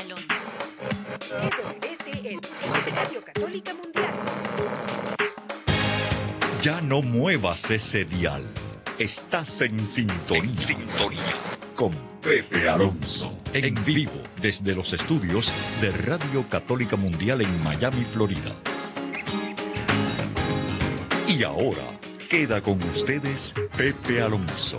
Alonso. EWTN, Radio Católica Mundial. Ya no muevas ese dial. Estás en sintonía. Con Pepe Alonso. En vivo desde los estudios de Radio Católica Mundial en Miami, Florida. Y ahora queda con ustedes Pepe Alonso.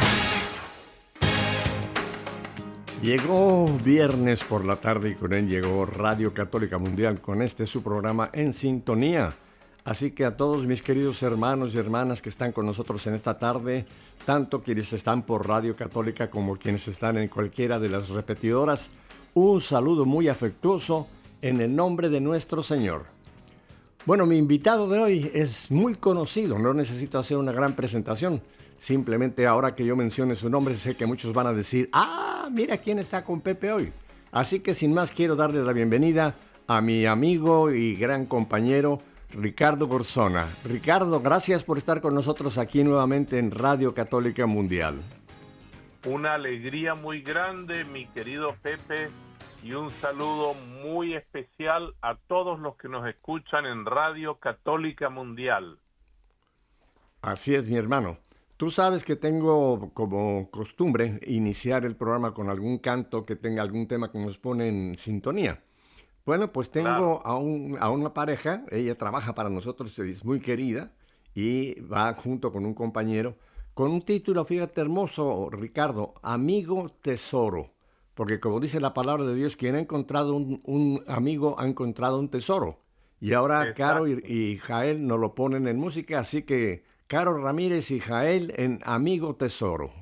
Llegó viernes por la tarde y con él llegó Radio Católica Mundial con su programa En Sintonía. Así que a todos mis queridos hermanos y hermanas que están con nosotros en esta tarde, tanto quienes están por Radio Católica como quienes están en cualquiera de las repetidoras, un saludo muy afectuoso en el nombre de nuestro Señor. Bueno, mi invitado de hoy es muy conocido, no necesito hacer una gran presentación. Simplemente ahora que yo mencione su nombre, sé que muchos van a decir, mira quién está con Pepe hoy. Así que sin más quiero darle la bienvenida a mi amigo y gran compañero, Ricardo Garzona. Ricardo, gracias por estar con nosotros aquí nuevamente en Radio Católica Mundial. Una alegría muy grande, mi querido Pepe, y un saludo muy especial a todos los que nos escuchan en Radio Católica Mundial. Así es, mi hermano. Tú sabes que tengo como costumbre iniciar el programa con algún canto que tenga algún tema que nos pone en sintonía. Bueno, pues tengo a una pareja, ella trabaja para nosotros, es muy querida y va junto con un compañero con un título, fíjate, hermoso, Ricardo, Amigo Tesoro. Porque como dice la palabra de Dios, quien ha encontrado un amigo ha encontrado un tesoro. Y ahora exacto. Caro y Jael nos lo ponen en música, así que Caro Ramírez y Jael en Amigo Tesoro.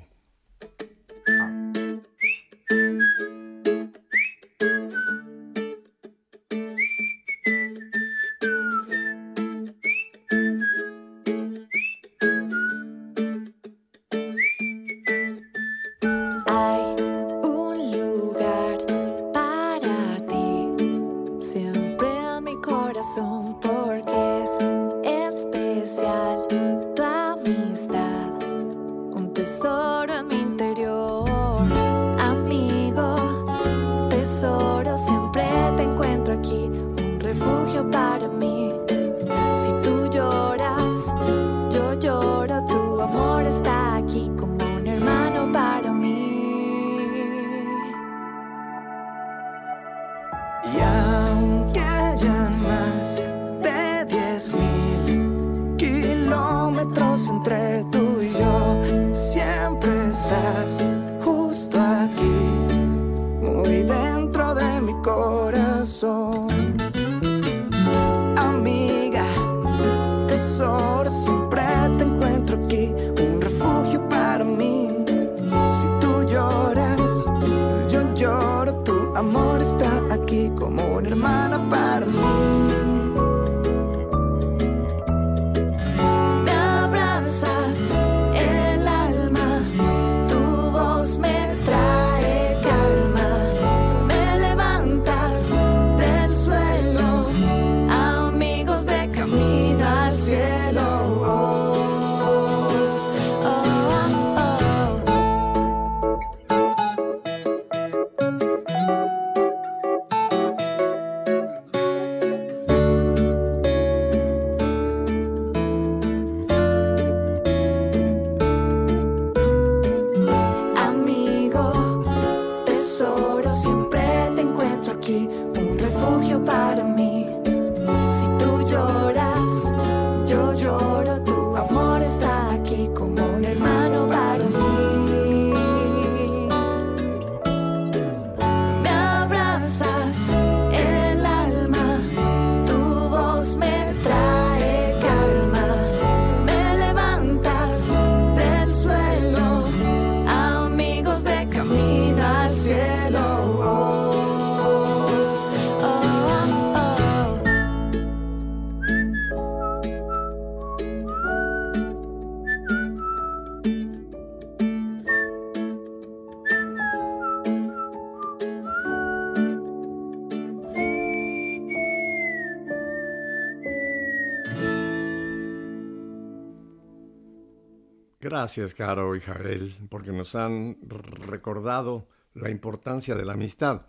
Gracias, Caro y Jael, porque nos han recordado la importancia de la amistad.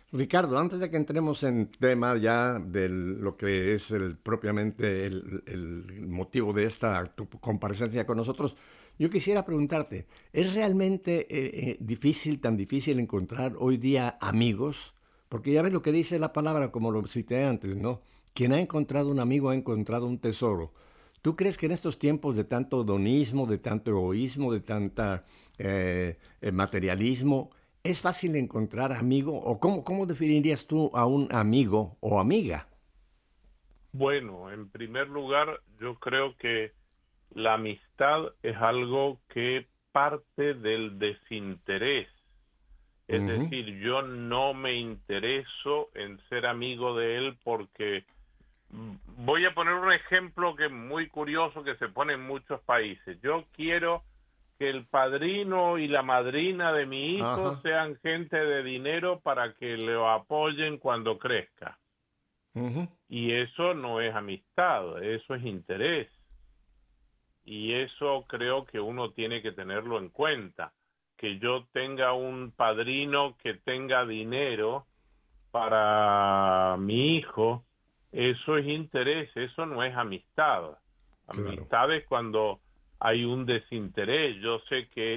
Ricardo, antes de que entremos en tema ya de lo que es propiamente el motivo de esta tu comparecencia con nosotros, yo quisiera preguntarte, ¿es realmente difícil, tan difícil encontrar hoy día amigos? Porque ya ves lo que dice la palabra, como lo cité antes, ¿no? Quien ha encontrado un amigo ha encontrado un tesoro. ¿Tú crees que en estos tiempos de tanto hedonismo, de tanto egoísmo, de tanta materialismo, es fácil encontrar amigo? ¿O cómo definirías tú a un amigo o amiga? Bueno, en primer lugar, yo creo que la amistad es algo que parte del desinterés. Es Ujú. decir, yo no me intereso en ser amigo de él porque voy a poner un ejemplo que es muy curioso que se pone en muchos países. Yo quiero que el padrino y la madrina de mi hijo Ajá. sean gente de dinero para que lo apoyen cuando crezca. Ujú. Y eso no es amistad, eso es interés. Y eso creo que uno tiene que tenerlo en cuenta. Que yo tenga un padrino que tenga dinero para mi hijo, eso es interés, eso no es amistad. Claro. Amistad es cuando hay un desinterés. Yo sé que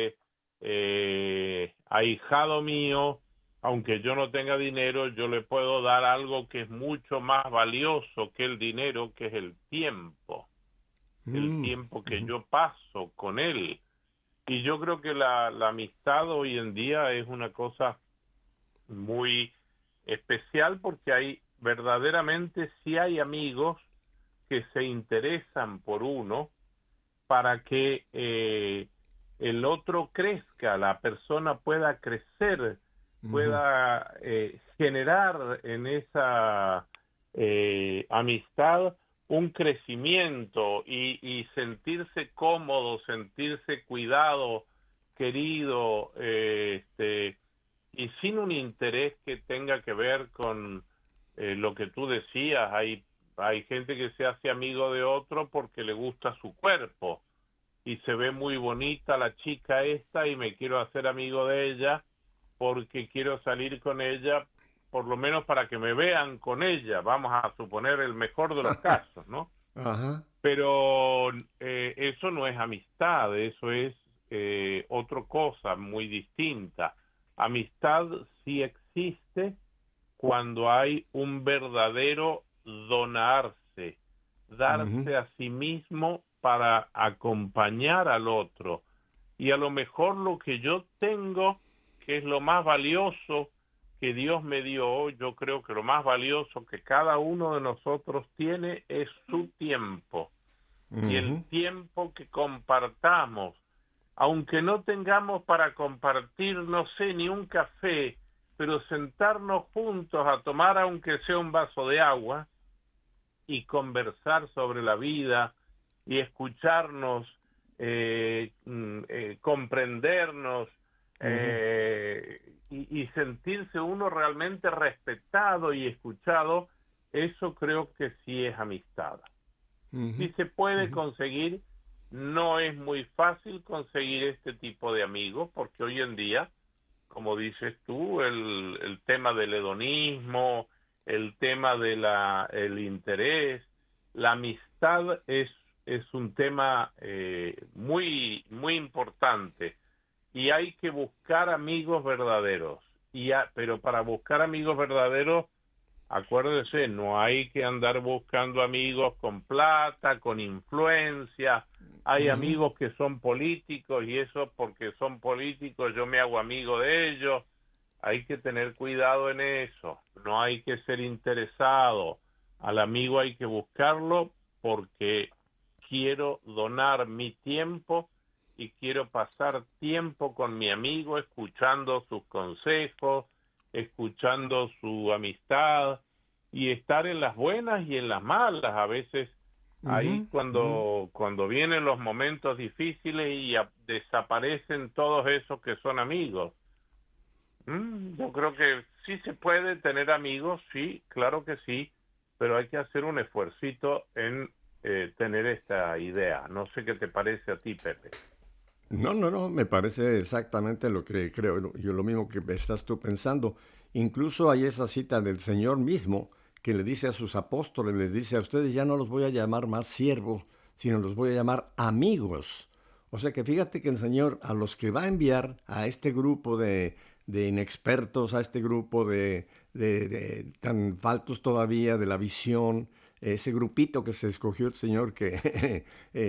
ahijado mío, aunque yo no tenga dinero, yo le puedo dar algo que es mucho más valioso que el dinero, que es el Mm, tiempo que ujú. yo paso con él. Y yo creo que la amistad hoy en día es una cosa muy especial porque hay verdaderamente sí hay amigos que se interesan por uno para que el otro crezca, la persona pueda crecer, Ujú. pueda generar en esa amistad un crecimiento y sentirse cómodo, sentirse cuidado, querido, y sin un interés que tenga que ver con lo que tú decías. Hay gente que se hace amigo de otro porque le gusta su cuerpo y se ve muy bonita la chica esta y me quiero hacer amigo de ella porque quiero salir con ella, por lo menos para que me vean con ella, vamos a suponer el mejor de los casos, ¿no? Ajá. Pero eso no es amistad, eso es otra cosa muy distinta. Amistad sí existe cuando hay un verdadero donarse, Ujú. darse a sí mismo para acompañar al otro. Y a lo mejor lo que yo tengo, que es lo más valioso que Dios me dio, yo creo que lo más valioso que cada uno de nosotros tiene es su tiempo y el Ujú. tiempo que compartamos, aunque no tengamos para compartir, no sé, ni un café, pero sentarnos juntos a tomar aunque sea un vaso de agua y conversar sobre la vida y escucharnos, comprendernos Ujú. y sentirse uno realmente respetado y escuchado, eso creo que sí es amistad. Ujú. Si se puede Ujú. conseguir, no es muy fácil conseguir este tipo de amigos, porque hoy en día, como dices tú, el tema del hedonismo, el tema de el interés, la amistad es un tema muy importante y hay que buscar amigos verdaderos. Pero para buscar amigos verdaderos, acuérdese, no hay que andar buscando amigos con plata, con influencia. Hay Ujú. amigos que son políticos y eso porque son políticos yo me hago amigo de ellos. Hay que tener cuidado en eso. No hay que ser interesado. Al amigo hay que buscarlo porque quiero donar mi tiempo y quiero pasar tiempo con mi amigo escuchando sus consejos, escuchando su amistad y estar en las buenas y en las malas. A veces ahí Ujú. Ujú. cuando vienen los momentos difíciles y desaparecen todos esos que son amigos. Yo creo que sí se puede tener amigos, sí, claro que sí, pero hay que hacer un esfuercito en tener esta idea. No sé qué te parece a ti, Pepe. No, no, no, me parece exactamente lo que creo, yo lo mismo que estás tú pensando. Incluso hay esa cita del Señor mismo que le dice a sus apóstoles, les dice: a ustedes ya no los voy a llamar más siervos, sino los voy a llamar amigos. O sea que fíjate que el Señor, a los que va a enviar a este grupo de inexpertos, a este grupo de tan faltos todavía de la visión, ese grupito que se escogió el Señor, que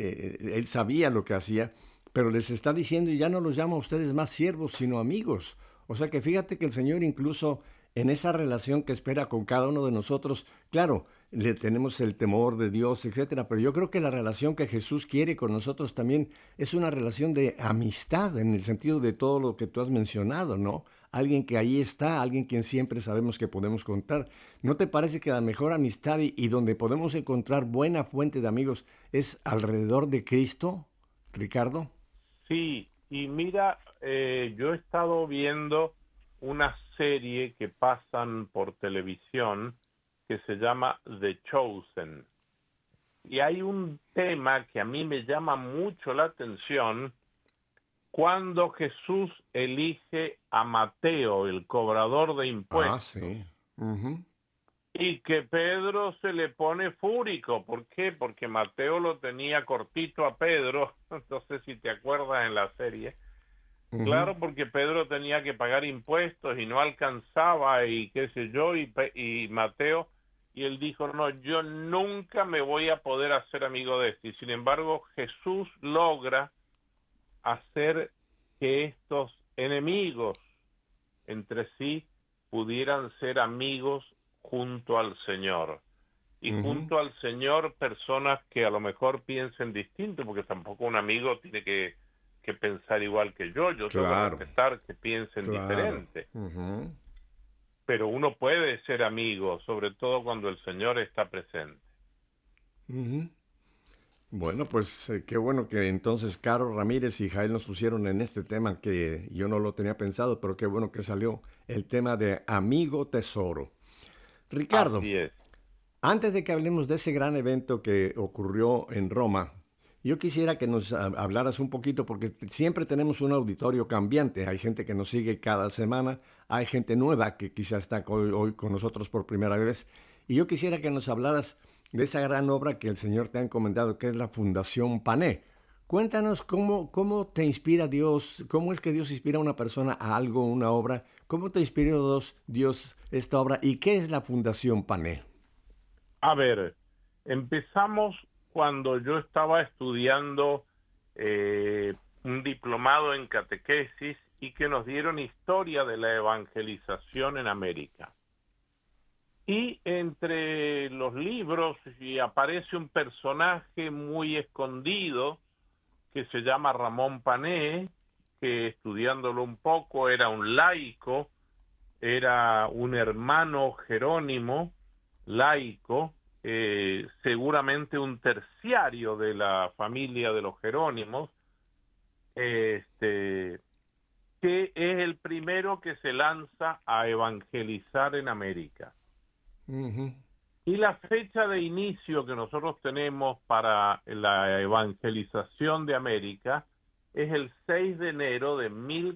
él sabía lo que hacía, pero les está diciendo: y ya no los llamo a ustedes más siervos, sino amigos. O sea que fíjate que el Señor, incluso en esa relación que espera con cada uno de nosotros, claro, le tenemos el temor de Dios, etcétera, pero yo creo que la relación que Jesús quiere con nosotros también es una relación de amistad, en el sentido de todo lo que tú has mencionado, ¿no? Alguien que ahí está, alguien quien siempre sabemos que podemos contar. ¿No te parece que la mejor amistad y donde podemos encontrar buena fuente de amigos es alrededor de Cristo, Ricardo? Sí, y mira, yo he estado viendo una serie que pasan por televisión que se llama The Chosen. Y hay un tema que a mí me llama mucho la atención cuando Jesús elige a Mateo, el cobrador de impuestos. Sí. Uh-huh. Y que Pedro se le pone fúrico. ¿Por qué? Porque Mateo lo tenía cortito a Pedro. No sé si te acuerdas en la serie. Uh-huh. Claro, porque Pedro tenía que pagar impuestos y no alcanzaba y qué sé yo, y Mateo, y él dijo: no, yo nunca me voy a poder hacer amigo de este. Y sin embargo, Jesús logra hacer que estos enemigos entre sí pudieran ser amigos junto al Señor. Y Uh-huh. junto al Señor, personas que a lo mejor piensen distinto, porque tampoco un amigo tiene que pensar igual que yo tengo que respetar que piensen diferente. Uh-huh. Pero uno puede ser amigo, sobre todo cuando el Señor está presente. Uh-huh. Bueno, pues qué bueno que entonces Caro Ramírez y Jael nos pusieron en este tema, que yo no lo tenía pensado, pero qué bueno que salió el tema de amigo tesoro. Ricardo, Así es. antes de que hablemos de ese gran evento que ocurrió en Roma, yo quisiera que nos hablaras un poquito, porque siempre tenemos un auditorio cambiante. Hay gente que nos sigue cada semana, hay gente nueva que quizás está hoy con nosotros por primera vez. Y yo quisiera que nos hablaras de esa gran obra que el Señor te ha encomendado, que es la Fundación Pané. Cuéntanos cómo te inspira Dios, cómo es que Dios inspira a una persona a algo, una obra. ¿Cómo te inspiró Dios esta obra y qué es la Fundación Pané? A ver, empezamos cuando yo estaba estudiando un diplomado en catequesis y que nos dieron historia de la evangelización en América. Y entre los libros aparece un personaje muy escondido que se llama Ramón Pané, que estudiándolo un poco era un laico, era un hermano jerónimo, laico, seguramente un terciario de la familia de los Jerónimos, que es el primero que se lanza a evangelizar en América. Uh-huh. Y la fecha de inicio que nosotros tenemos para la evangelización de América es el 6 de enero de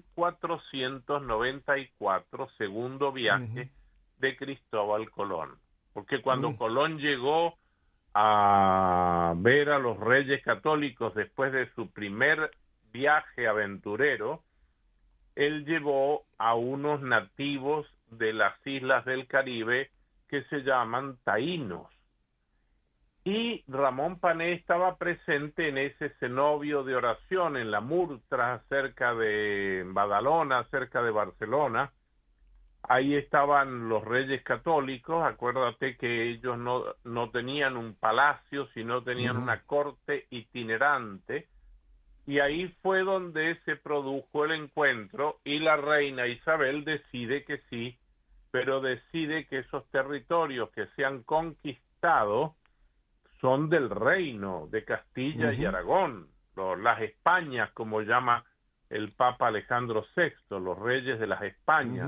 1494, segundo viaje de Cristóbal Colón. Porque cuando Colón llegó a ver a los reyes católicos después de su primer viaje aventurero, él llevó a unos nativos de las islas del Caribe que se llaman taínos. Y Ramón Pané estaba presente en ese cenobio de oración en la Murtra, cerca de Badalona, cerca de Barcelona. Ahí estaban los reyes católicos. Acuérdate que ellos no tenían un palacio, sino tenían una corte itinerante. Y ahí fue donde se produjo el encuentro y la reina Isabel decide que sí, pero decide que esos territorios que se han conquistado son del reino de Castilla y Aragón, las Españas, como llama el Papa Alejandro VI, los reyes de las Españas.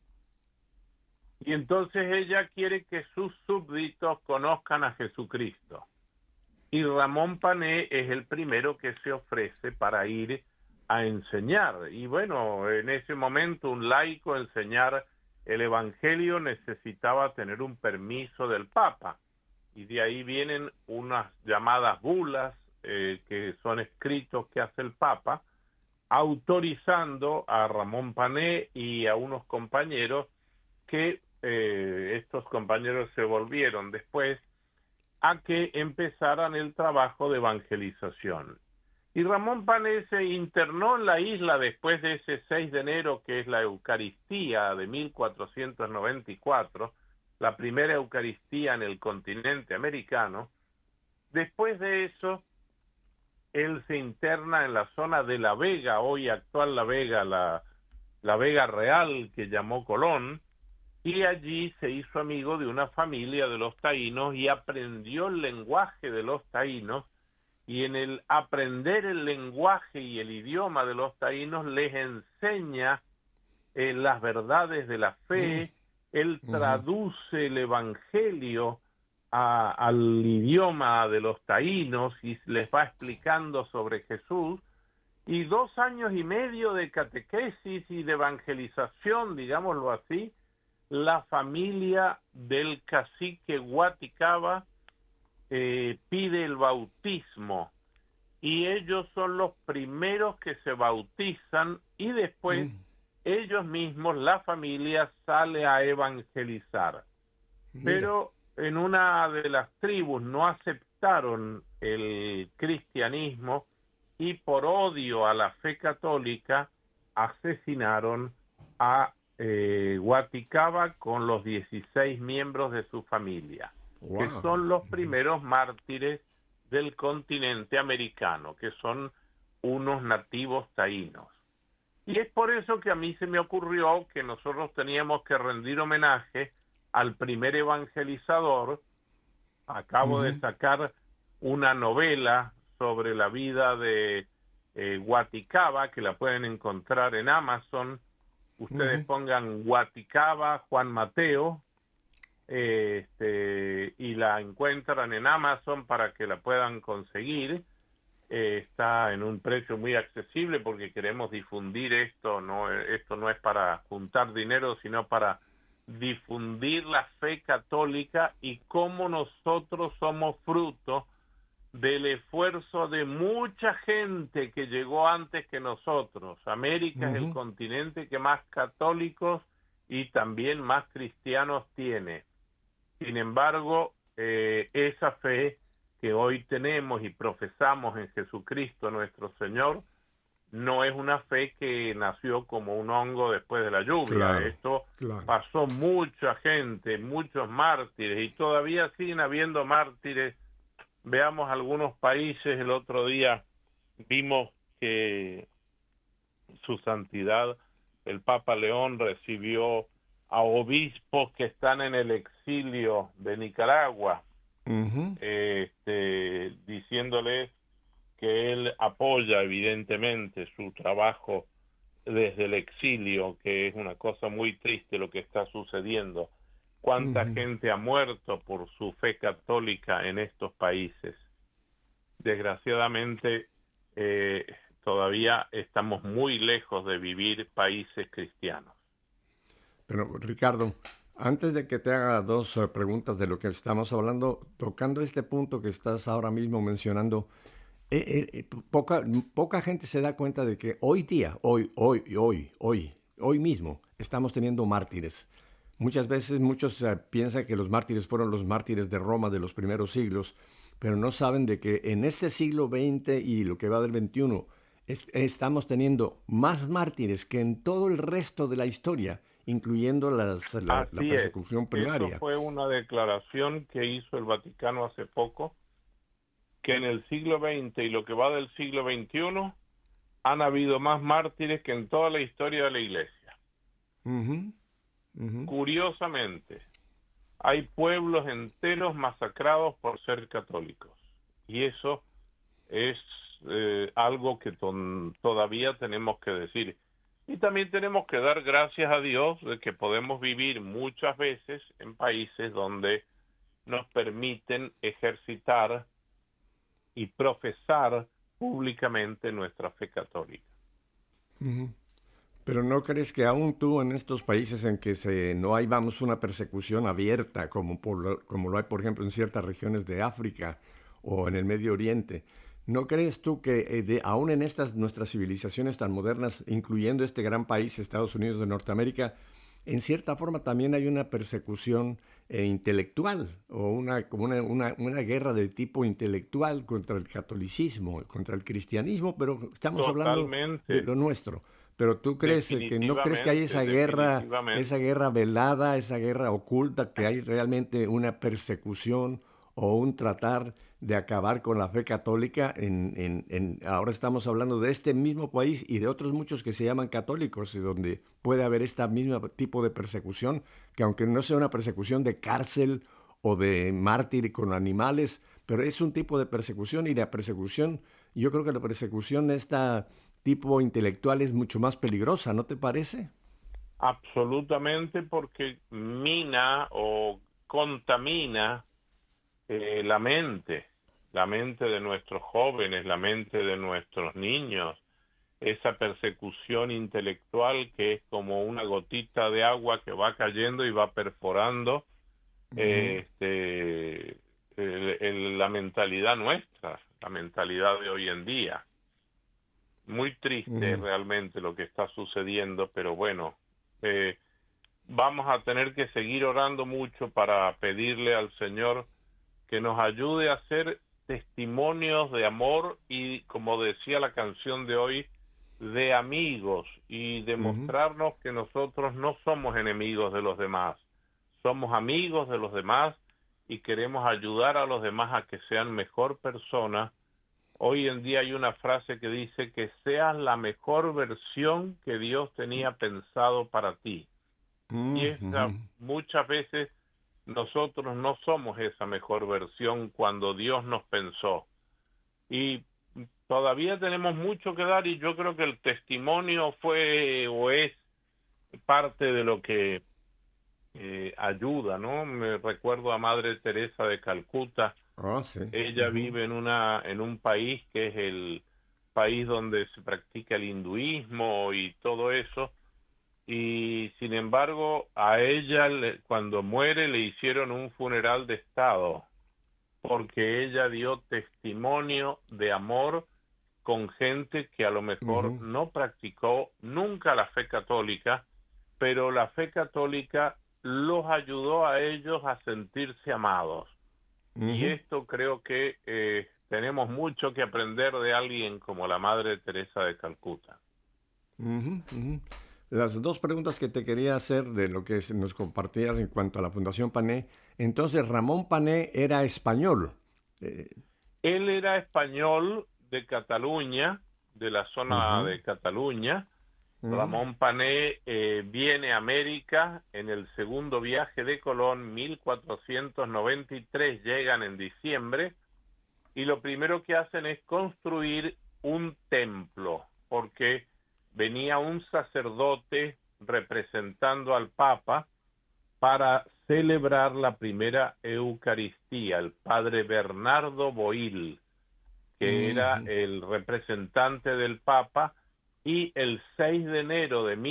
Y entonces ella quiere que sus súbditos conozcan a Jesucristo. Y Ramón Pané es el primero que se ofrece para ir a enseñar. Y bueno, en ese momento un laico enseñar el Evangelio necesitaba tener un permiso del Papa, y de ahí vienen unas llamadas bulas, que son escritos que hace el Papa, autorizando a Ramón Pané y a unos compañeros que estos compañeros se volvieron después a que empezaran el trabajo de evangelización. Y Ramón Pané se internó en la isla después de ese 6 de enero, que es la Eucaristía de 1494, la primera Eucaristía en el continente americano. Después de eso, él se interna en la zona de La Vega, hoy actual La Vega, la Vega Real que llamó Colón, y allí se hizo amigo de una familia de los taínos y aprendió el lenguaje de los taínos, y en el aprender el lenguaje y el idioma de los taínos les enseña las verdades de la fe. Él traduce el Evangelio al idioma de los taínos y les va explicando sobre Jesús, y 2 años y medio de catequesis y de evangelización, digámoslo así, la familia del cacique Guaticaba pide el bautismo, y ellos son los primeros que se bautizan, y después ellos mismos, la familia, sale a evangelizar. Mira. Pero en una de las tribus no aceptaron el cristianismo, y por odio a la fe católica asesinaron a Guaticaba con los 16 miembros de su familia, que son los primeros mártires del continente americano, que son unos nativos taínos. Y es por eso que a mí se me ocurrió que nosotros teníamos que rendir homenaje al primer evangelizador. Acabo de sacar una novela sobre la vida de Guaticaba, que la pueden encontrar en Amazon. Ustedes pongan Guaticaba, Juan Mateo, y la encuentran en Amazon para que la puedan conseguir. Está en un precio muy accesible porque queremos difundir esto. Esto no es para juntar dinero, sino para difundir la fe católica y cómo nosotros somos fruto del esfuerzo de mucha gente que llegó antes que nosotros. América es el continente que más católicos y también más cristianos tiene. Sin embargo, esa fe que hoy tenemos y profesamos en Jesucristo nuestro Señor, no es una fe que nació como un hongo después de la lluvia. Esto pasó mucha gente, muchos mártires, y todavía siguen habiendo mártires. Veamos algunos países. El otro día vimos que su santidad, el Papa León, recibió a obispos que están en el exilio de Nicaragua, diciéndoles que él apoya evidentemente su trabajo desde el exilio, que es una cosa muy triste lo que está sucediendo. ¿Cuánta gente ha muerto por su fe católica en estos países? Desgraciadamente, todavía estamos muy lejos de vivir países cristianos. Pero, Ricardo, antes de que te haga 2 preguntas de lo que estamos hablando, tocando este punto que estás ahora mismo mencionando, poca gente se da cuenta de que hoy día, hoy mismo, estamos teniendo mártires. Muchas veces muchos piensan que los mártires fueron los mártires de Roma de los primeros siglos, pero no saben de que en este siglo XX y lo que va del XXI, estamos teniendo más mártires que en todo el resto de la historia, incluyendo la persecución primaria. Eso fue una declaración que hizo el Vaticano hace poco, que en el siglo XX y lo que va del siglo XXI han habido más mártires que en toda la historia de la Iglesia. Curiosamente, hay pueblos enteros masacrados por ser católicos, y eso es algo que todavía tenemos que decir. Y también tenemos que dar gracias a Dios de que podemos vivir muchas veces en países donde nos permiten ejercitar y profesar públicamente nuestra fe católica. Pero ¿no crees que aún tú en estos países en que no hay, vamos, una persecución abierta, como lo hay, por ejemplo, en ciertas regiones de África o en el Medio Oriente, ¿no crees tú que aún en estas nuestras civilizaciones tan modernas, incluyendo este gran país, Estados Unidos de Norteamérica, en cierta forma también hay una persecución intelectual o como una guerra de tipo intelectual contra el catolicismo, contra el cristianismo, pero estamos hablando de Totalmente, lo nuestro? Pero tú crees que no crees que hay definitivamente, esa definitivamente. guerra velada, esa guerra oculta, que hay realmente una persecución o un tratar de acabar con la fe católica ahora estamos hablando de este mismo país y de otros muchos que se llaman católicos, y donde puede haber este mismo tipo de persecución, que aunque no sea una persecución de cárcel o de mártir con animales, pero es un tipo de persecución, y la persecución, yo creo que la persecución esta tipo intelectual es mucho más peligrosa, ¿no te parece? Absolutamente, porque mina o contamina la mente de nuestros jóvenes, la mente de nuestros niños, esa persecución intelectual que es como una gotita de agua que va cayendo y va perforando Ujú, la mentalidad nuestra, la mentalidad de hoy en día. Muy triste ujú. realmente lo que está sucediendo, pero bueno, eh, vamos a tener que seguir orando mucho para pedirle al Señor que nos ayude a ser testimonios de amor y, como decía la canción de hoy, de amigos, y Ujú, demostrarnos que nosotros no somos enemigos de los demás, somos amigos de los demás y queremos ayudar a los demás a que sean mejor personas. Hoy en día hay una frase que dice que seas la mejor versión que Dios tenía pensado para ti. Y ujú, muchas veces nosotros no somos esa mejor versión cuando Dios nos pensó. Y todavía tenemos mucho que dar, y yo creo que el testimonio fue o es parte de lo que ayuda, ¿no? Me recuerdo a Madre Teresa de Calcuta. ah, sí. Ella Ujú, vive en un país que es el país donde se practica el hinduismo y todo eso, y sin embargo a ella cuando muere le hicieron un funeral de estado porque ella dio testimonio de amor con gente que a lo mejor ujú, no practicó nunca la fe católica, pero la fe católica los ayudó a ellos a sentirse amados. Y ujú, esto creo que tenemos mucho que aprender de alguien como la Madre Teresa de Calcuta. ujú, ujú. Las dos preguntas que te quería hacer de lo que nos compartías en cuanto a la Fundación Pané. Entonces, Ramón Pané era español. Eh, Él era español de Cataluña, de la zona ujú, de Cataluña. ujú, Ramón Pané viene a América en el segundo viaje de Colón, 1493, llegan en diciembre, y lo primero que hacen es construir un templo, porque venía un sacerdote representando al Papa para celebrar la primera Eucaristía, el padre Bernardo Boil, que era ujú, el representante del Papa, y el 6 de enero de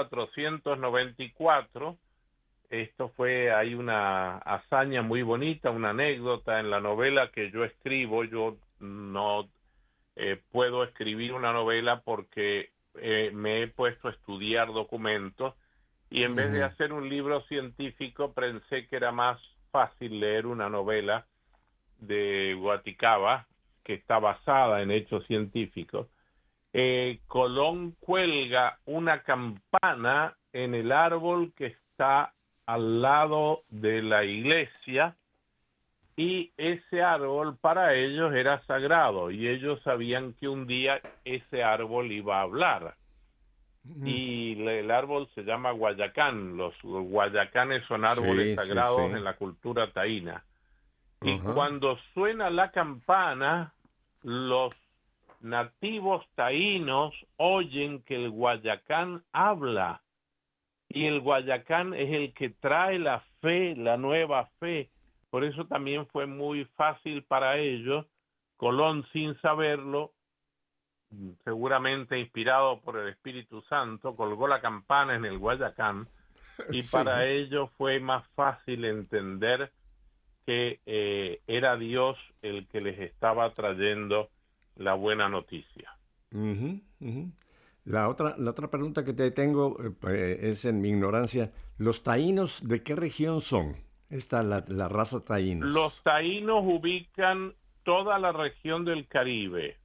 1494, esto fue, hay una hazaña muy bonita, una anécdota en la novela que yo escribo. Yo no puedo escribir una novela porque me he puesto a estudiar documentos, y en vez de ujú, hacer un libro científico pensé que era más fácil leer una novela de Guaticaba que está basada en hechos científicos. Colón cuelga una campana en el árbol que está al lado de la iglesia, y ese árbol para ellos era sagrado y ellos sabían que un día ese árbol iba a hablar. ujú. Y el árbol se llama guayacán. Los guayacanes son árboles Sí, sí, sagrados sí. en la cultura taína. Y Ajá. cuando suena la campana, los nativos taínos oyen que el guayacán habla, y el Guayacán es el que trae la fe, la nueva fe. Por eso también fue muy fácil para ellos. Colón, sin saberlo, seguramente inspirado por el Espíritu Santo, colgó la campana en el Guayacán y Sí. para ellos fue más fácil entender que era Dios el que les estaba trayendo la buena noticia. Ujú, ujú. La otra pregunta que te tengo es en mi ignorancia. ¿Los taínos de qué región son? La raza Los taínos. taínos ubican toda la región del Caribe,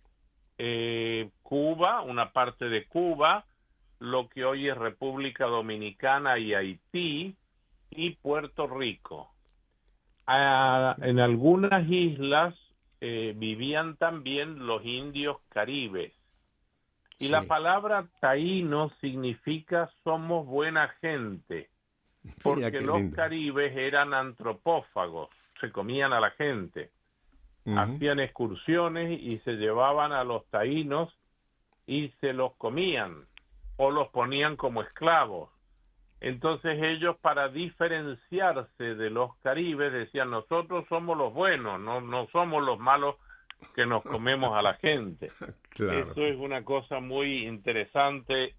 Cuba, una parte de Cuba, lo que hoy es República Dominicana y Haití, y Puerto Rico. En algunas islas vivían también los indios caribes. Y la Sí. palabra taíno significa somos buena gente, Mira porque qué los lindo. caribes eran antropófagos, se comían a la gente, Ujú. hacían excursiones y se llevaban a los taínos y se los comían o los ponían como esclavos. Entonces ellos, para diferenciarse de los caribes, decían: nosotros somos los buenos, no somos los malos que nos comemos a la gente. Claro. Eso es una cosa muy interesante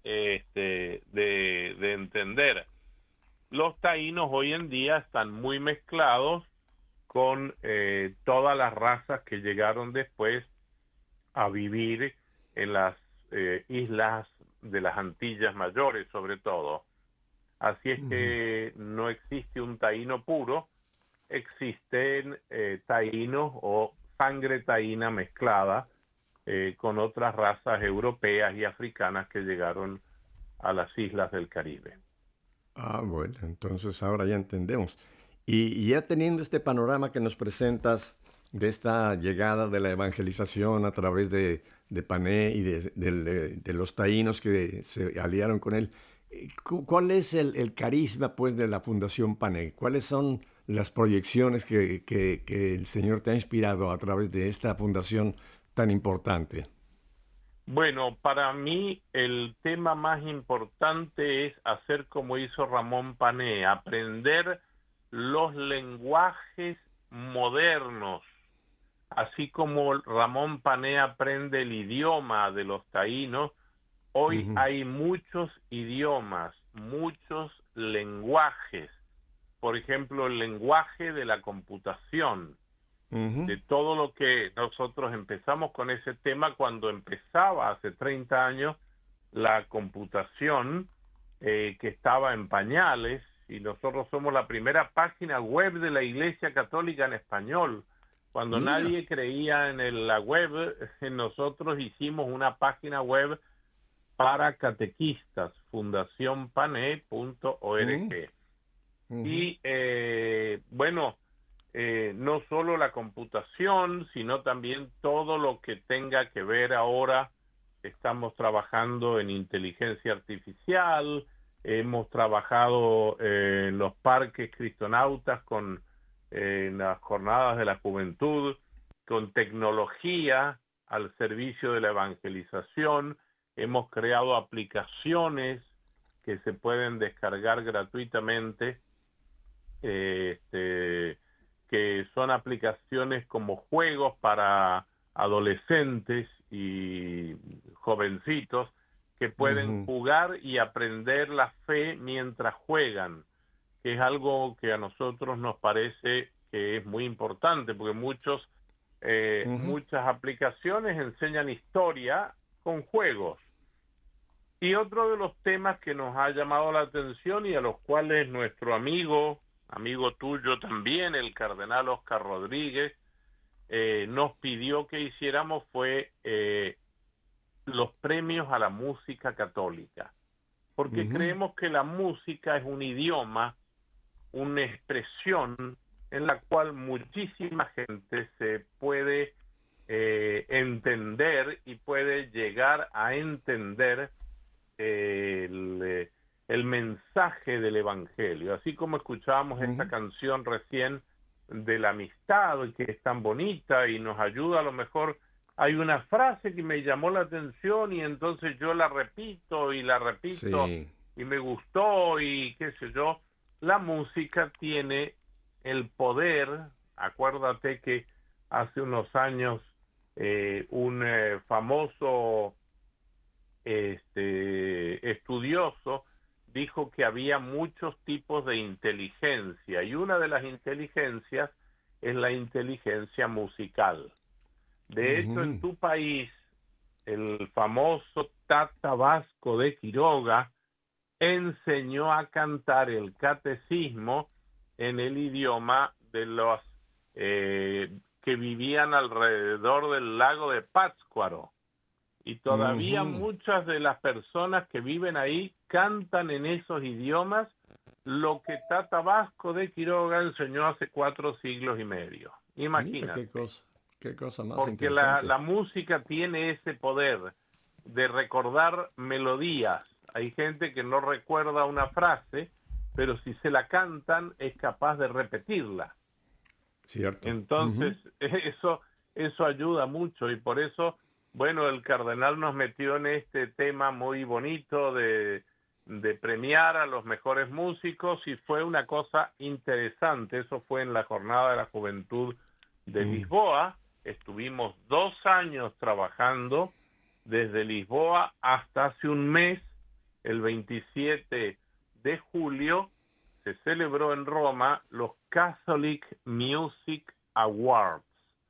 de entender. Los taínos hoy en día están muy mezclados con todas las razas que llegaron después a vivir en las islas de las Antillas Mayores, sobre todo. Así es Ujú. que no existe un taíno puro, existen taínos o sangre taína mezclada con otras razas europeas y africanas que llegaron a las islas del Caribe. Bueno, entonces ahora ya entendemos. Y ya teniendo este panorama que nos presentas de esta llegada de la evangelización a través de Pané y de los taínos que se aliaron con él, ¿cuál es el carisma pues de la Fundación Pané? ¿Cuáles son las proyecciones que el Señor te ha inspirado a través de esta fundación tan importante? Bueno, para mí el tema más importante es hacer como hizo Ramón Pané, aprender los lenguajes modernos, así como Ramón Pané aprende el idioma de los taínos. Hoy Ujú, hay muchos idiomas, muchos lenguajes, por ejemplo, el lenguaje de la computación, ujú, de todo lo que nosotros empezamos con ese tema cuando empezaba hace 30 años la computación, que estaba en pañales, y nosotros somos la primera página web de la Iglesia Católica en español. Cuando Mira. nadie creía en la web, nosotros hicimos una página web para catequistas, Mm, fundacionpane.org. ujú, Y bueno, no solo la computación, sino también todo lo que tenga que ver ahora. Estamos trabajando en inteligencia artificial, hemos trabajado en los parques cristonautas en las jornadas de la juventud, con tecnología al servicio de la evangelización. Hemos creado aplicaciones que se pueden descargar gratuitamente, que son aplicaciones como juegos para adolescentes y jovencitos que pueden ujú, jugar y aprender la fe mientras juegan, que es algo que a nosotros nos parece que es muy importante, porque ujú. muchas aplicaciones enseñan historia con juegos. Y otro de los temas que nos ha llamado la atención y a los cuales nuestro amigo tuyo también, el cardenal Oscar Rodríguez, nos pidió que hiciéramos fue los premios a la música católica, porque Ujú, creemos que la música es un idioma, una expresión en la cual muchísima gente se puede entender y puede llegar a entender el mensaje del Evangelio. Así como escuchábamos esta ujú. canción recién de la amistad, que es tan bonita y nos ayuda, a lo mejor hay una frase que me llamó la atención y entonces yo la repito y la repito Sí. y me gustó y qué sé yo. La música tiene el poder. Acuérdate que hace unos años un famoso estudioso dijo que había muchos tipos de inteligencia y una de las inteligencias es la inteligencia musical. De hecho, en tu país, el famoso Tata Vasco de Quiroga enseñó a cantar el catecismo en el idioma de los que vivían alrededor del lago de Pátzcuaro. Y todavía muchas de las personas que viven ahí cantan en esos idiomas lo que Tata Vasco de Quiroga enseñó hace 4 siglos y medio. Imagínate. Mira qué cosa más Porque interesante. la música tiene ese poder de recordar melodías. Hay gente que no recuerda una frase, pero si se la cantan es capaz de repetirla. Cierto. Entonces, eso ayuda mucho y por eso, bueno, el cardenal nos metió en este tema muy bonito de premiar a los mejores músicos y fue una cosa interesante. Eso fue en la Jornada de la Juventud de Lisboa. Estuvimos 2 años trabajando desde Lisboa hasta hace un mes, el 27 de julio, se celebró en Roma los Catholic Music Awards.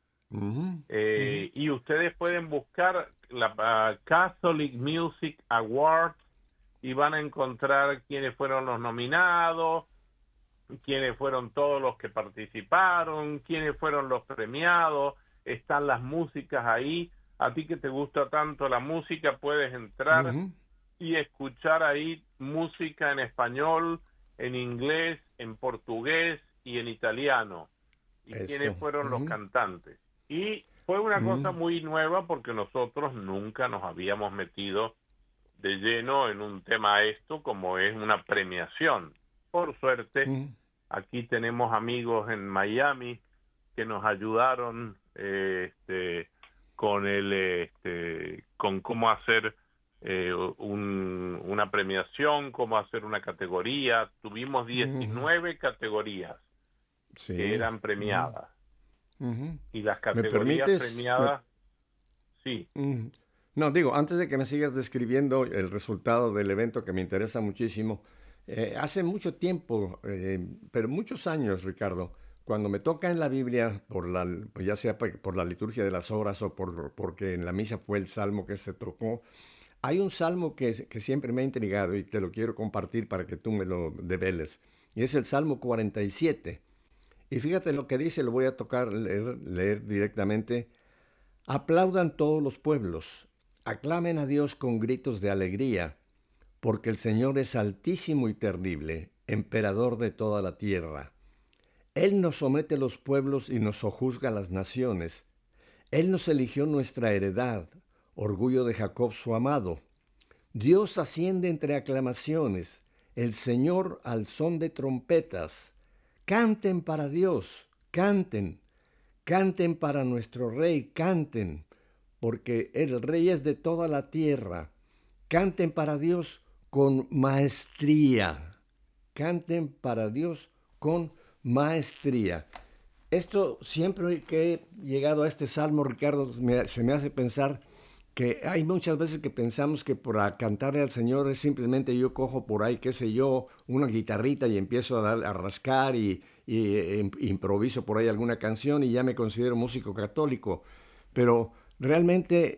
Y ustedes pueden buscar la Catholic Music Awards y van a encontrar quiénes fueron los nominados, quiénes fueron todos los que participaron, quiénes fueron los premiados, están las músicas ahí. A ti que te gusta tanto la música, puedes entrar y escuchar ahí música en español, en inglés, en portugués y en italiano. Y quiénes fueron los cantantes. Y fue una cosa muy nueva porque nosotros nunca nos habíamos metido de lleno en un tema esto como es una premiación. Por suerte, aquí tenemos amigos en Miami que nos ayudaron con cómo hacer una premiación, cómo hacer una categoría. Tuvimos 19 categorías que eran premiadas. Y las categorías premiadas, sí. No, digo, antes de que me sigas describiendo el resultado del evento que me interesa muchísimo, hace mucho tiempo, pero muchos años, Ricardo, cuando me toca en la Biblia, ya sea por la liturgia de las horas o porque en la misa fue el salmo que se tocó, hay un salmo que siempre me ha intrigado y te lo quiero compartir para que tú me lo develes, y es el Salmo 47. Y fíjate lo que dice, lo voy a leer directamente. Aplaudan todos los pueblos, aclamen a Dios con gritos de alegría, porque el Señor es altísimo y terrible, emperador de toda la tierra. Él nos somete a los pueblos y nos sojuzga a las naciones. Él nos eligió nuestra heredad, orgullo de Jacob su amado. Dios asciende entre aclamaciones, el Señor al son de trompetas. Canten para Dios, canten, canten para nuestro Rey, canten, porque el Rey es de toda la tierra. Canten para Dios con maestría. Canten para Dios con maestría. Esto siempre que he llegado a este salmo, Ricardo, se me hace pensar que hay muchas veces que pensamos que para cantarle al Señor es simplemente yo cojo por ahí, qué sé yo, una guitarrita y empiezo a rascar y improviso por ahí alguna canción y ya me considero músico católico. Pero realmente,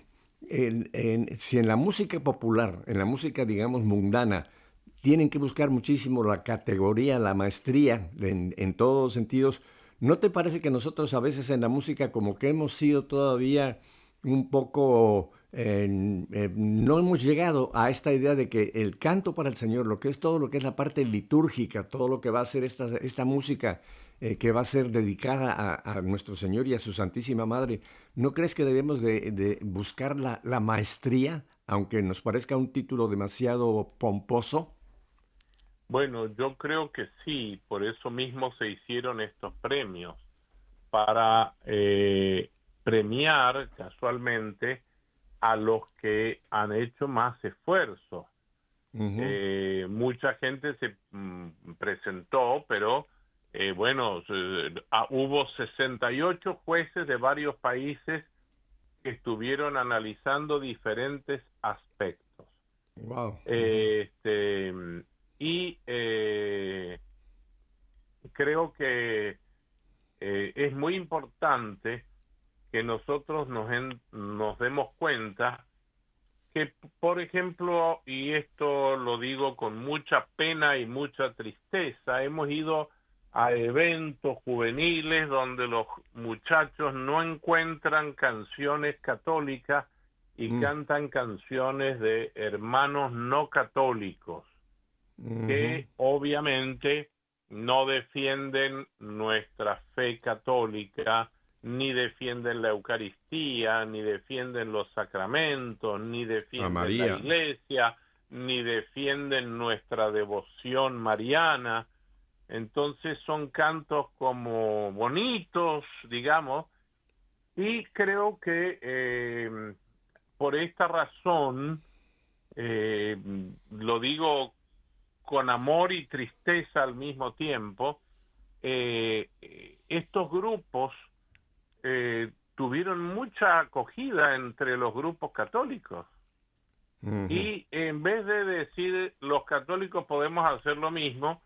si en la música popular, en la música, digamos, mundana, tienen que buscar muchísimo la categoría, la maestría en todos los sentidos, ¿no te parece que nosotros a veces en la música como que hemos sido todavía un poco, no hemos llegado a esta idea de que el canto para el Señor, lo que es todo lo que es la parte litúrgica, todo lo que va a ser esta música que va a ser dedicada a nuestro Señor y a su Santísima Madre, ¿no crees que debemos de buscar la maestría, aunque nos parezca un título demasiado pomposo? Bueno, yo creo que sí, por eso mismo se hicieron estos premios, para premiar casualmente a los que han hecho más esfuerzo. Mucha gente se presentó, pero hubo 68 jueces de varios países que estuvieron analizando diferentes aspectos. Wow. Y creo que es muy importante que nosotros nos demos cuenta que, por ejemplo, y esto lo digo con mucha pena y mucha tristeza, hemos ido a eventos juveniles donde los muchachos no encuentran canciones católicas y cantan canciones de hermanos no católicos, que obviamente no defienden nuestra fe católica, ni defienden la Eucaristía, ni defienden los sacramentos, ni defienden la iglesia, ni defienden nuestra devoción mariana. Entonces son cantos como bonitos, digamos, y creo que por esta razón, lo digo con amor y tristeza al mismo tiempo, estos grupos tuvieron mucha acogida entre los grupos católicos. Y en vez de decir los católicos podemos hacer lo mismo,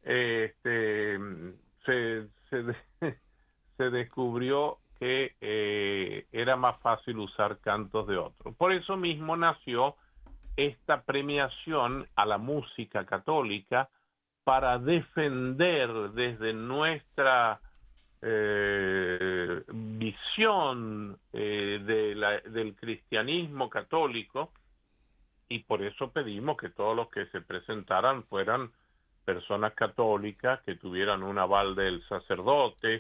se descubrió que era más fácil usar cantos de otros. Por eso mismo nació esta premiación a la música católica para defender desde nuestra visión del cristianismo católico, y por eso pedimos que todos los que se presentaran fueran personas católicas, que tuvieran un aval del sacerdote,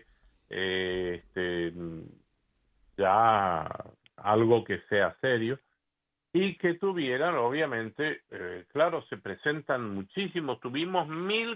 ya algo que sea serio, y que tuvieran, obviamente, claro, se presentan muchísimos, tuvimos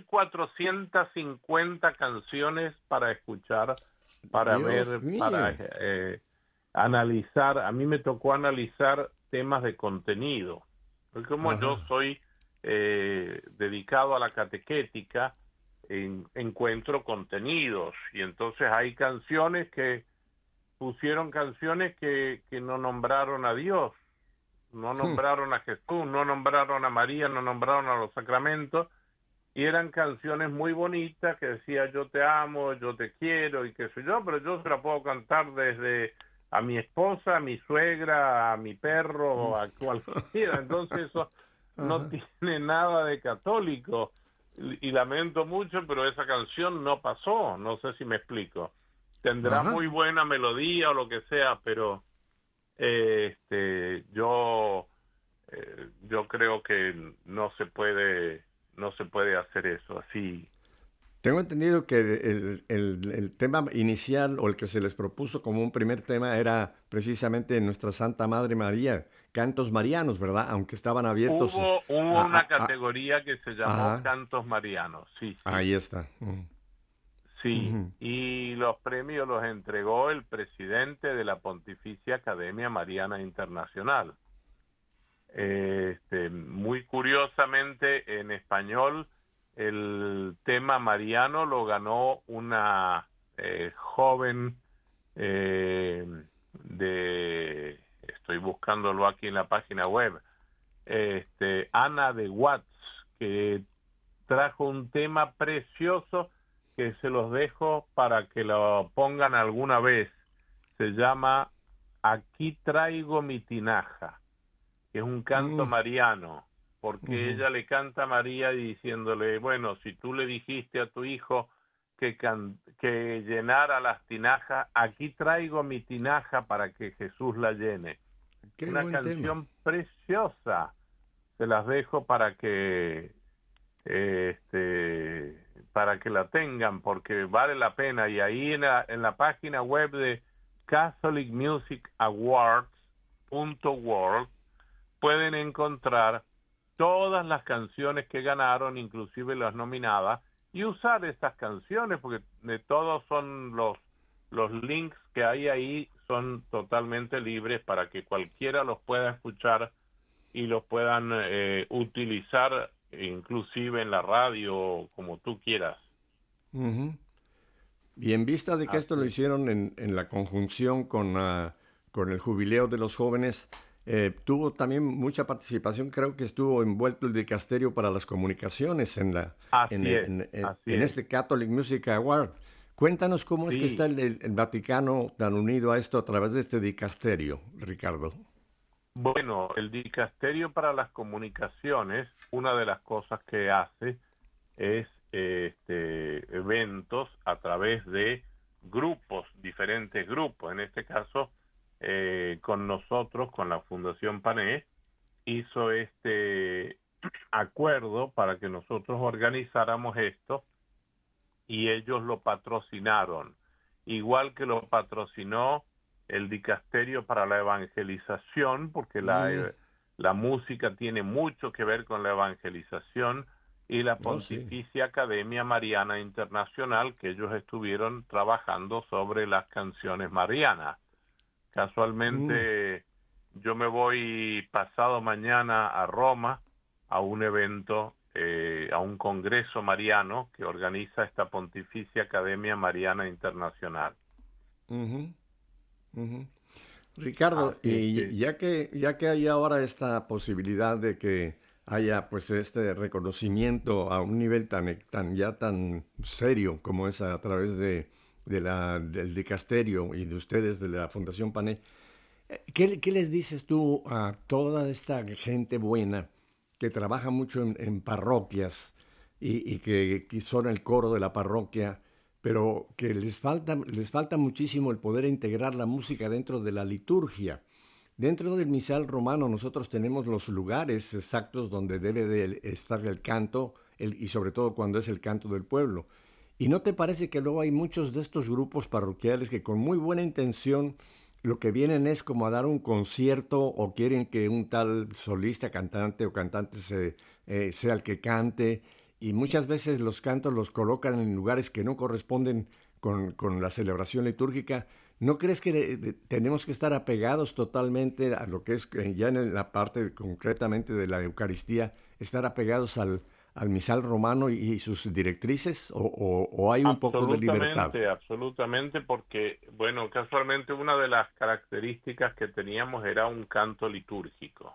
1450 canciones para escuchar, para ver, para analizar. A mí me tocó analizar temas de contenido, porque como yo soy dedicado a la catequética, encuentro contenidos, y entonces hay canciones que pusieron canciones que no nombraron a Dios, no nombraron a Jesús, no nombraron a María, no nombraron a los sacramentos, y eran canciones muy bonitas que decía yo te amo, yo te quiero y qué sé yo, pero yo se la puedo cantar desde a mi esposa, a mi suegra, a mi perro, a cualquiera. Entonces eso no tiene nada de católico, y lamento mucho, pero esa canción no pasó, no sé si me explico. Tendrá muy buena melodía o lo que sea, pero yo creo que no se puede hacer eso así. Tengo entendido que el tema inicial, o el que se les propuso como un primer tema, era precisamente Nuestra Santa Madre María, cantos marianos, ¿verdad? Aunque estaban abiertos. Hubo una categoría que se llamó cantos marianos, sí. Ahí está. Sí, y los premios los entregó el presidente de la Pontificia Academia Mariana Internacional. Muy curiosamente, en español, el tema mariano lo ganó una joven estoy buscándolo aquí en la página web, Ana de Watts, que trajo un tema precioso que se los dejo para que lo pongan alguna vez. Se llama Aquí traigo mi tinaja, que es un canto mariano, porque ella le canta a María diciéndole, bueno, si tú le dijiste a tu hijo que llenara las tinajas, aquí traigo mi tinaja para que Jesús la llene. Una canción preciosa. Se las dejo para que la tengan, porque vale la pena. Y ahí en la página web de catholicmusicawards.org pueden encontrar todas las canciones que ganaron, inclusive las nominadas, y usar estas canciones, porque de todos son los links que hay ahí, son totalmente libres para que cualquiera los pueda escuchar y los puedan utilizar inclusive en la radio, como tú quieras. Y en vista de que esto lo hicieron en la conjunción con con el jubileo de los jóvenes, tuvo también mucha participación. Creo que estuvo envuelto el dicasterio para las comunicaciones Así es, así en es. este Catholic Music Award. Cuéntanos cómo es que está Sí, el Vaticano tan unido a esto a través de este dicasterio, Ricardo. bueno, el Dicasterio para las Comunicaciones, una de las cosas que hace es eventos a través de grupos, diferentes grupos. En este caso, con nosotros, con la Fundación PANE, hizo este acuerdo para que nosotros organizáramos esto y ellos lo patrocinaron, igual que lo patrocinó el Dicasterio para la Evangelización, porque Mm, la música tiene mucho que ver con la evangelización, y la oh, sí. Pontificia Academia Mariana Internacional, que ellos estuvieron trabajando sobre las canciones marianas. Mm, Casualmente, yo me voy pasado mañana a Roma a un evento, a un congreso mariano que organiza esta Pontificia Academia Mariana Internacional. ujú, ujú. Ricardo, Así es y que, ya que hay ahora esta posibilidad de que haya pues este reconocimiento a un nivel tan serio como es a través del dicasterio y de ustedes de la Fundación PANE, ¿qué les dices tú a toda esta gente buena que trabaja mucho en parroquias y que son el coro de la parroquia, pero que les falta muchísimo el poder integrar la música dentro de la liturgia? Dentro del misal romano nosotros tenemos los lugares exactos donde debe de estar el canto y sobre todo cuando es el canto del pueblo. ¿Y no te parece que luego hay muchos de estos grupos parroquiales que con muy buena intención lo que vienen es como a dar un concierto o quieren que un tal solista, cantante o cantante sea el que cante, y muchas veces los cantos los colocan en lugares que no corresponden con la celebración litúrgica? ¿No crees que tenemos que estar apegados totalmente a lo que es ya en la parte concretamente de la Eucaristía, estar apegados al misal romano y sus directrices, o hay un poco de libertad? absolutamente, absolutamente, porque, bueno, casualmente una de las características que teníamos era un canto litúrgico.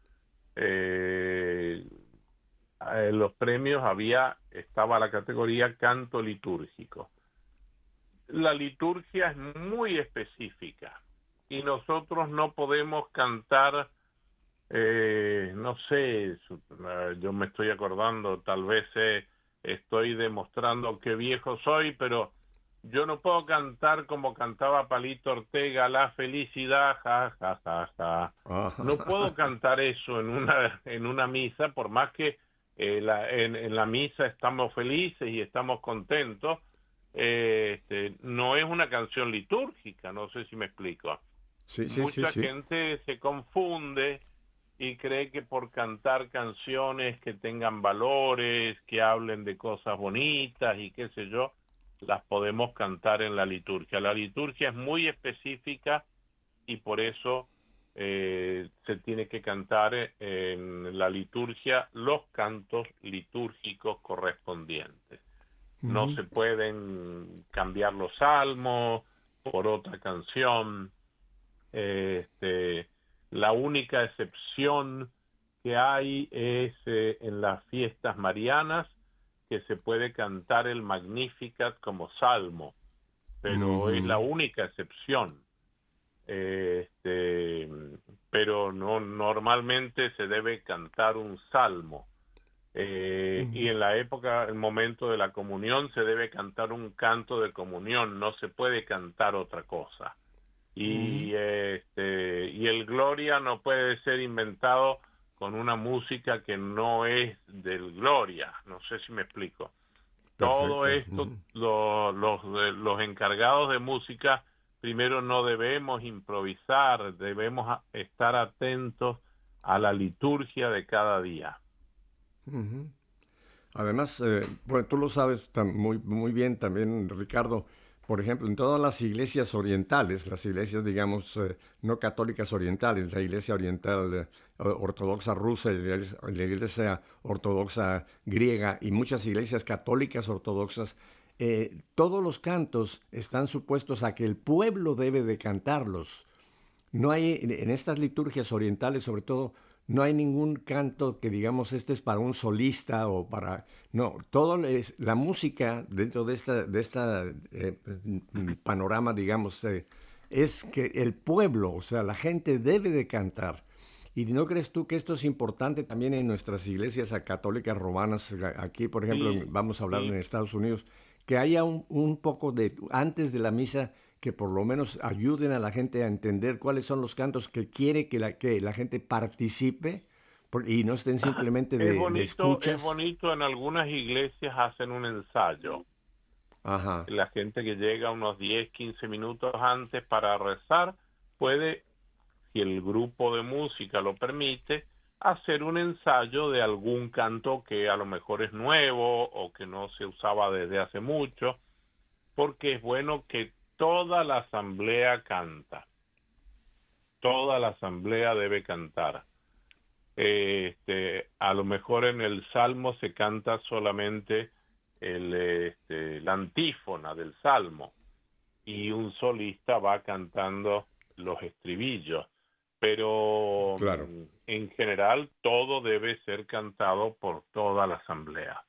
Eh, en los premios estaba la categoría canto litúrgico. La liturgia es muy específica y nosotros no podemos cantar, no sé, yo me estoy acordando, tal vez estoy demostrando qué viejo soy, pero yo no puedo cantar como cantaba Palito Ortega, la felicidad, ja, ja, ja, ja. No puedo Ah, cantar eso en una misa, por más que en la misa estamos felices y estamos contentos. No es una canción litúrgica, no sé si me explico. sí, sí, sí, Mucha sí. gente se confunde y cree que por cantar canciones que tengan valores, que hablen de cosas bonitas y qué sé yo, las podemos cantar en la liturgia. La liturgia es muy específica y por eso se tiene que cantar en la liturgia los cantos litúrgicos correspondientes. No Ujú, se pueden cambiar los salmos por otra canción. Este, la única excepción que hay es en las fiestas marianas, que se puede cantar el Magnificat como salmo, pero es la ujú, única excepción. Este, pero no, normalmente se debe cantar un salmo. Y ujú, en la época, el momento de la comunión, se debe cantar un canto de comunión, no se puede cantar otra cosa. ujú. Y el Gloria no puede ser inventado con una música que no es del Gloria, no sé si me explico. Todo Perfecto. esto, Ujú. los encargados de música, primero no debemos improvisar, debemos estar atentos a la liturgia de cada día. Ujú. Además, bueno, tú lo sabes muy bien también, Ricardo. Por ejemplo, en todas las iglesias orientales, las iglesias, digamos, no católicas orientales, la iglesia oriental ortodoxa rusa, la iglesia ortodoxa griega y muchas iglesias católicas ortodoxas, todos los cantos están supuestos a que el pueblo debe de cantarlos. no hay, en estas liturgias orientales sobre todo, no hay ningún canto que digamos este es para un solista o para... No, todo es la música dentro de esta panorama, digamos, es que el pueblo, o sea, la gente debe de cantar. ¿Y no crees tú que esto es importante también en nuestras iglesias católicas romanas? Aquí, por ejemplo, Sí, vamos a hablar en sí. Estados Unidos, que haya un poco de, antes de la misa, que por lo menos ayuden a la gente a entender cuáles son los cantos que quiere que la gente participe y no estén simplemente de Es escuchas. bonito, en algunas iglesias hacen un ensayo. Ajá. La gente que llega unos 10, 15 minutos antes para rezar puede, si el grupo de música lo permite, hacer un ensayo de algún canto que a lo mejor es nuevo o que no se usaba desde hace mucho, porque es bueno que toda la asamblea canta, toda la asamblea debe cantar. A lo mejor en el salmo se canta solamente la antífona del salmo y un solista va cantando los estribillos, pero Claro. en general todo debe ser cantado por toda la asamblea.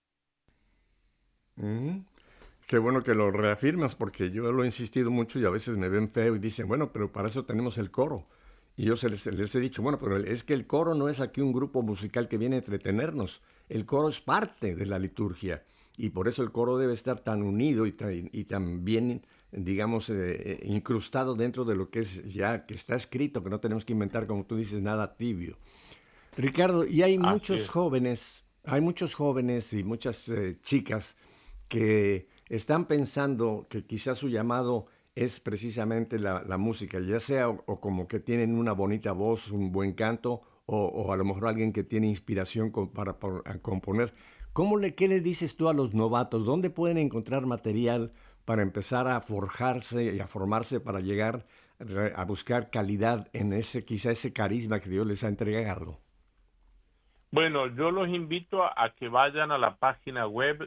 Mm. Qué bueno que lo reafirmas porque yo lo he insistido mucho y a veces me ven feo y dicen, bueno, pero para eso tenemos el coro. Y yo les he dicho, bueno, pero es que el coro no es aquí un grupo musical que viene a entretenernos. El coro es parte de la liturgia y por eso el coro debe estar tan unido y tan bien, digamos, incrustado dentro de lo que es ya, que está escrito, que no tenemos que inventar, como tú dices, nada tibio. Ricardo, y Así es. hay muchos jóvenes y muchas chicas que están pensando que quizás su llamado es precisamente la música, ya sea o como que tienen una bonita voz, un buen canto, o a lo mejor alguien que tiene inspiración a componer. ¿Qué le dices tú a los novatos? ¿Dónde pueden encontrar material para empezar a forjarse y a formarse para llegar a buscar calidad en quizá ese carisma que Dios les ha entregado? Bueno, yo los invito a que vayan a la página web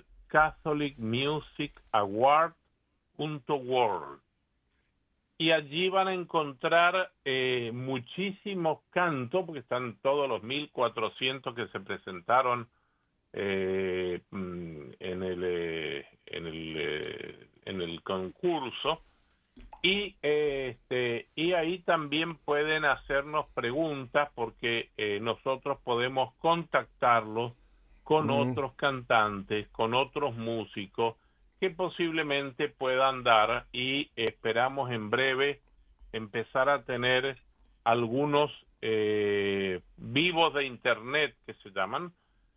catholicmusicaward.world y allí van a encontrar muchísimos cantos, porque están todos los 1400 que se presentaron en el concurso, y ahí también pueden hacernos preguntas porque nosotros podemos contactarlos con Mm, otros cantantes, con otros músicos que posiblemente puedan dar, y esperamos en breve empezar a tener algunos vivos de internet que se llaman,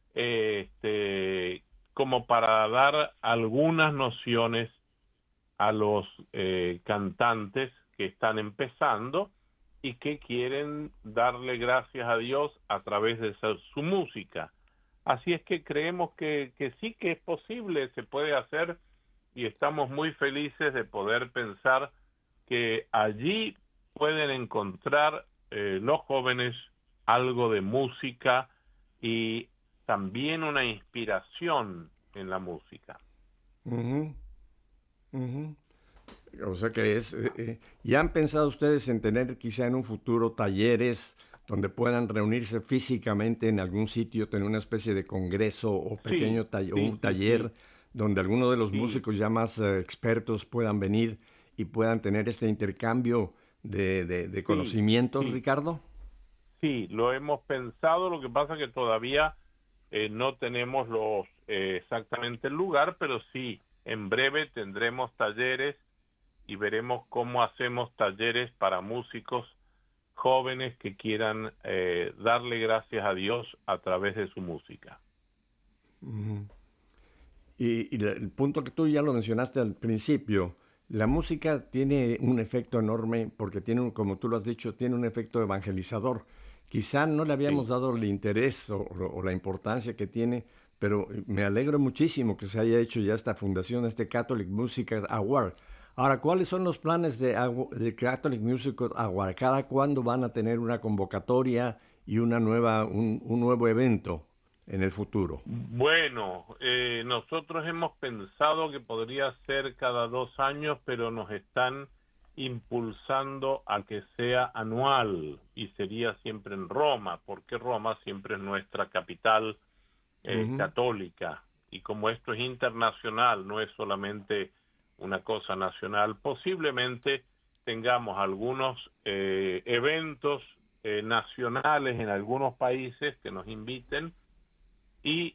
como para dar algunas nociones a los cantantes que están empezando y que quieren darle gracias a Dios a través de su música. Así es que creemos que sí que es posible, se puede hacer, y estamos muy felices de poder pensar que allí pueden encontrar los jóvenes algo de música y también una inspiración en la música. ujú, ujú. O sea que ¿ya han pensado ustedes en tener quizá en un futuro talleres donde puedan reunirse físicamente en algún sitio, tener una especie de congreso o Sí, pequeño o sí, un sí, sí, taller donde algunos de los sí. músicos ya más expertos puedan venir y puedan tener este intercambio de Sí, conocimientos, sí, Ricardo? sí, lo hemos pensado, lo que pasa que todavía no tenemos exactamente el lugar, pero sí, en breve tendremos talleres y veremos cómo hacemos talleres para músicos jóvenes que quieran darle gracias a Dios a través de su música. Ujú. Y el punto que tú ya lo mencionaste al principio, la música tiene un efecto enorme porque tiene, como tú lo has dicho, tiene un efecto evangelizador. Quizá no le Sí. habíamos dado el interés o la importancia que tiene, pero me alegro muchísimo que se haya hecho ya esta fundación, este Catholic Music Award. Ahora, ¿cuáles son los planes de Catholic Music Award? ¿Cada cuándo van a tener una convocatoria y un nuevo evento en el futuro? Bueno, nosotros hemos pensado que podría ser cada 2 años, pero nos están impulsando a que sea anual y sería siempre en Roma, porque Roma siempre es nuestra capital católica, y como esto es internacional, no es solamente una cosa nacional, posiblemente tengamos algunos eventos nacionales en algunos países que nos inviten, y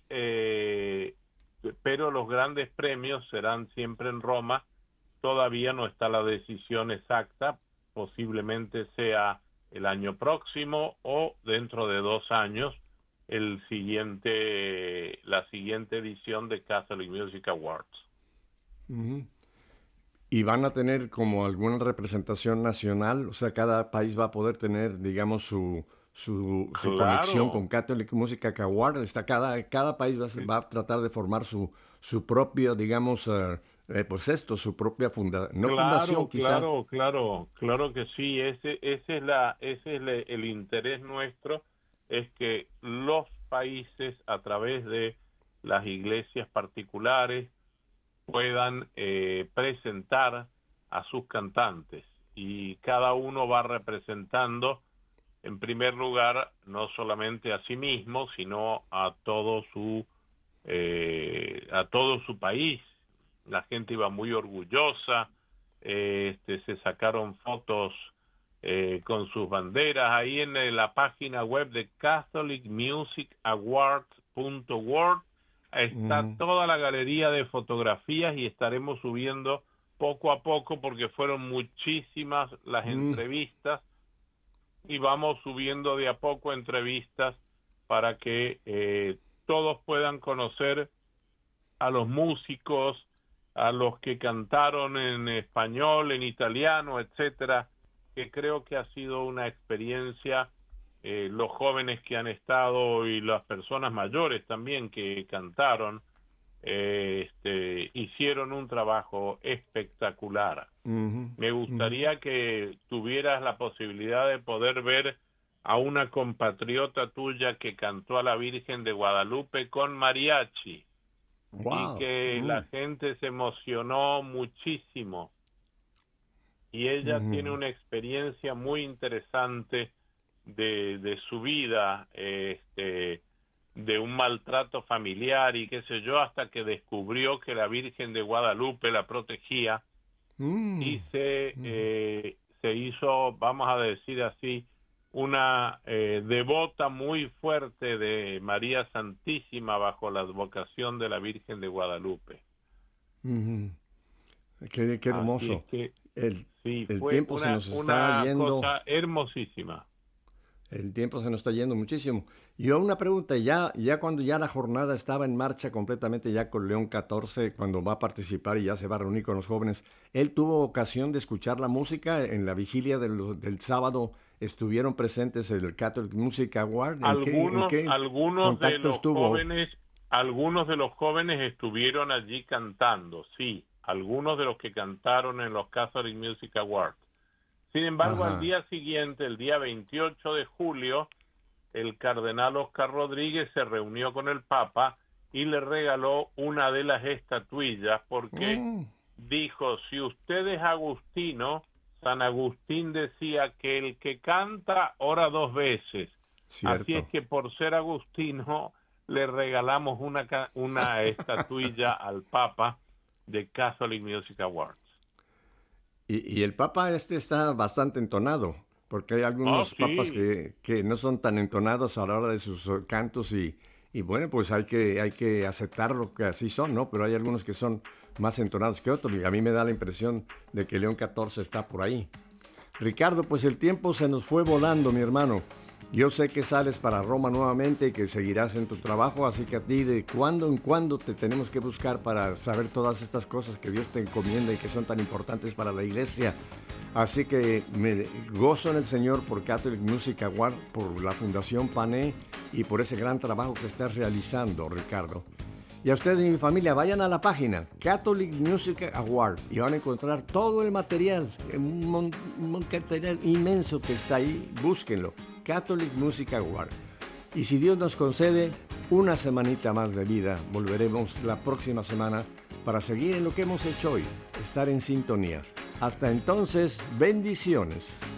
pero los grandes premios serán siempre en Roma. Todavía no está la decisión exacta, posiblemente sea el año próximo o dentro de 2 años la siguiente edición de Catholic Music Awards. ¿Y van a tener como alguna representación nacional? O sea, cada país va a poder tener, digamos, su Claro. conexión con Catholic Music Award. Cada país va a tratar de formar su propio, digamos, su propia fundación, quizá. Claro que sí. Ese es el interés nuestro, es que los países, a través de las iglesias particulares, puedan presentar a sus cantantes, y cada uno va representando, en primer lugar, no solamente a sí mismo, sino a todo su país. La gente iba muy orgullosa, se sacaron fotos con sus banderas ahí en la página web de catholicmusicawards.org. Está toda la galería de fotografías, y estaremos subiendo poco a poco, porque fueron muchísimas las entrevistas, y vamos subiendo de a poco entrevistas para que todos puedan conocer a los músicos, a los que cantaron en español, en italiano, etcétera, que creo que ha sido una experiencia. Los jóvenes que han estado y las personas mayores también que cantaron, hicieron un trabajo espectacular. Me gustaría que tuvieras la posibilidad de poder ver a una compatriota tuya que cantó a la Virgen de Guadalupe con mariachi. Wow. Y que la gente se emocionó muchísimo. Y ella tiene una experiencia muy interesante de su vida, de un maltrato familiar y qué sé yo, hasta que descubrió que la Virgen de Guadalupe la protegía, y se hizo, vamos a decir así, una devota muy fuerte de María Santísima bajo la advocación de la Virgen de Guadalupe. Qué hermoso. Es que, el fue tiempo se nos está yendo. Cosa hermosísima. El tiempo se nos está yendo muchísimo. Y una pregunta, ya cuando ya la jornada estaba en marcha completamente, ya con León XIV, cuando va a participar y ya se va a reunir con los jóvenes, ¿él tuvo ocasión de escuchar la música en la vigilia del sábado? ¿Estuvieron presentes en el Catholic Music Award? Algunos de los estuvo? Algunos de los jóvenes estuvieron allí cantando, sí. Algunos de los que cantaron en los Catholic Music Awards. Sin embargo, al día siguiente, el día 28 de julio, el cardenal Oscar Rodríguez se reunió con el Papa y le regaló una de las estatuillas, porque dijo, si usted es agustino, San Agustín decía que el que canta ora 2 veces. Cierto. Así es que por ser agustino le regalamos una estatuilla al Papa de Catholic Music Awards. Y el Papa está bastante entonado, porque hay algunos papas que no son tan entonados a la hora de sus cantos, y bueno, pues hay que aceptarlo que así son, ¿no? Pero hay algunos que son más entonados que otros, y a mí me da la impresión de que León XIV está por ahí. Ricardo, pues el tiempo se nos fue volando, mi hermano. Yo sé que sales para Roma nuevamente y que seguirás en tu trabajo, así que a ti de cuando en cuando te tenemos que buscar para saber todas estas cosas que Dios te encomienda y que son tan importantes para la iglesia. Así que me gozo en el Señor por Catholic Music Award, por la Fundación Pané y por ese gran trabajo que estás realizando, Ricardo. Y a ustedes y mi familia, vayan a la página Catholic Music Award y van a encontrar todo el material, un material inmenso que está ahí, búsquenlo. Catholic Music Award. Y si Dios nos concede una semanita más de vida, volveremos la próxima semana para seguir en lo que hemos hecho hoy, estar en sintonía. Hasta entonces, bendiciones.